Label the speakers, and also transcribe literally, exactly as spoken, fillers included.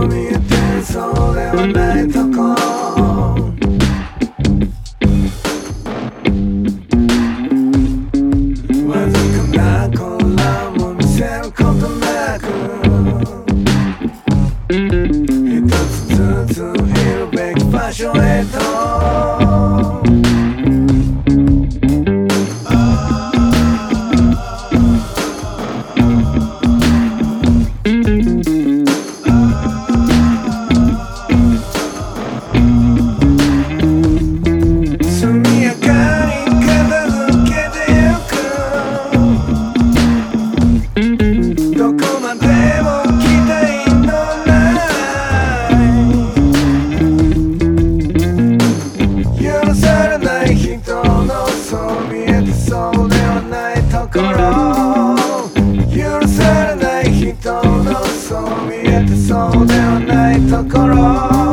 Speaker 1: そう見えてそうではないとこわずかな混乱も見せることなく一つずついるべき場所へと許されない人のそう見えてそうではないところ